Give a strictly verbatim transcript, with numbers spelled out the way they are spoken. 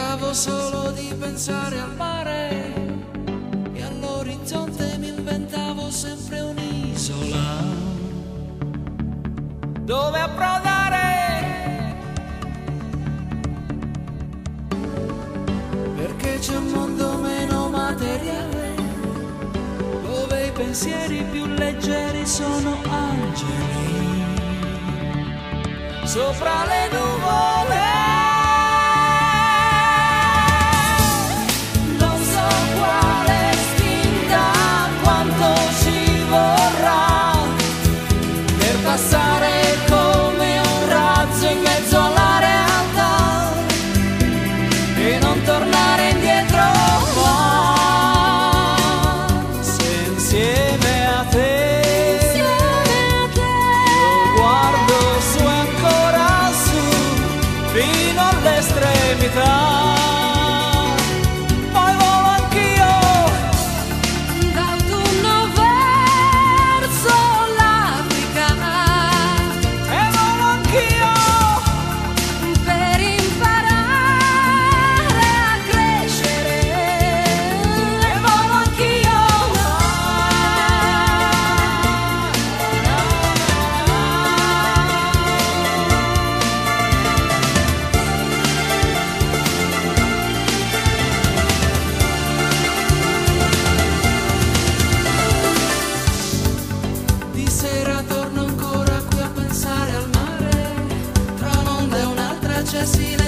Cercavo solo di pensare al mare e all'orizzonte mi inventavo sempre un'isola dove approdare, perché c'è un mondo meno materiale dove i pensieri più leggeri sono angeli sopra le nuvole. Passare come un razzo in mezzo alla realtà e non tornare indietro, ma se insieme a te, insieme a te io guardo su e ancora su fino all'estremità. Sera torno ancora qui a pensare al mare, tra un'onda e un'altra c'è silenzio.